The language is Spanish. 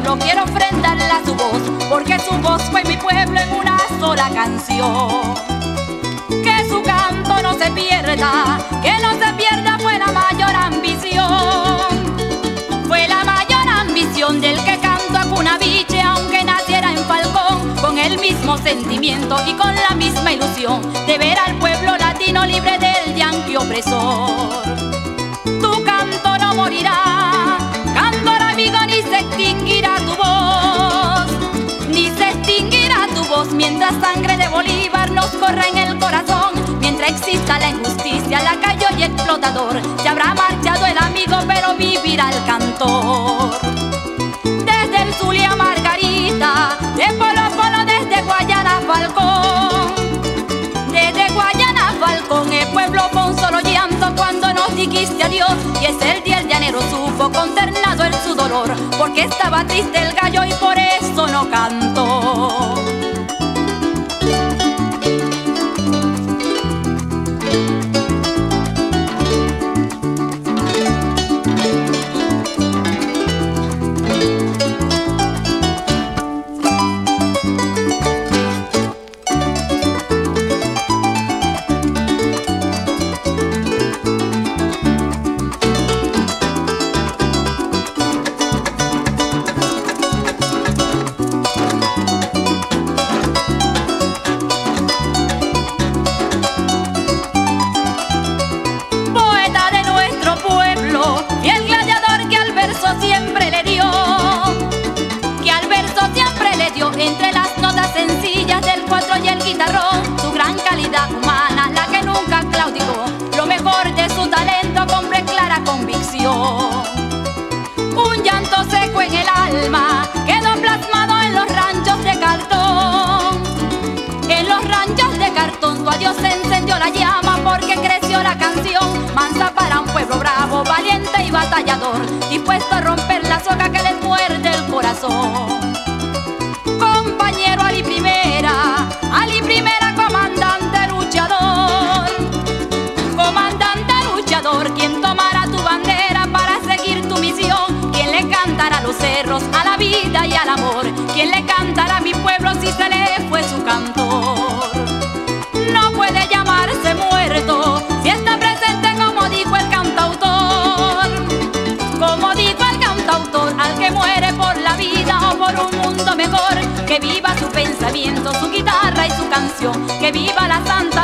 pero quiero ofrendarle a su voz, porque su voz fue mi pueblo en una sola canción. Que su canto no se pierda, que no se pierda, fue la mayor ambición. Fue la mayor ambición del que cantó a Cunaviche, aunque naciera en Falcón, con el mismo sentimiento y con la misma ilusión de ver al pueblo latino libre del yanqui opresor. Tu canto no morirá, cantor amigo, ni se extinguirá tu voz, ni se extinguirá tu voz mientras sangre de Bolívar nos corra en el corazón. Mientras exista la injusticia, lacayo y explotador, se habrá marchado el amigo, pero vivirá el cantor. Desde el Zulia Margarita, de Polo a Polo, desde Guayana a Falcón, desde Guayana a Falcón, el pueblo fue un solo llanto cuando nos dijiste adiós. Y ese el día el llanero supo, consternado en su dolor, porque estaba triste el gallo y por eso no cantó. Siempre le dio, que al verso siempre le dio, entre las notas sencillas del cuatro y el guitarrón, su gran calidad humana, la que nunca claudicó, lo mejor de su talento con clara convicción. Un llanto seco en el alma quedó plasmado en los ranchos de cartón. En los ranchos de cartón tu adiós se encendió la llama, porque creció la canción mansa para un pueblo bravo, valiente y batallador, dispuesto a romper la soga que les muerde el corazón. Compañero Ali Primera, comandante luchador, comandante luchador, quien tomará tu bandera para seguir tu misión, quien le cantará a los cerros, a la vida y al amor, quien le cantará a mi pueblo si se le fue su cantor. No puede llamarse muerto si está presente, como dijo el cantautor, como dijo el cantautor, al que muere por la vida o por un mundo mejor, que viva su pensamiento, su guitarra y su canción, que viva la santa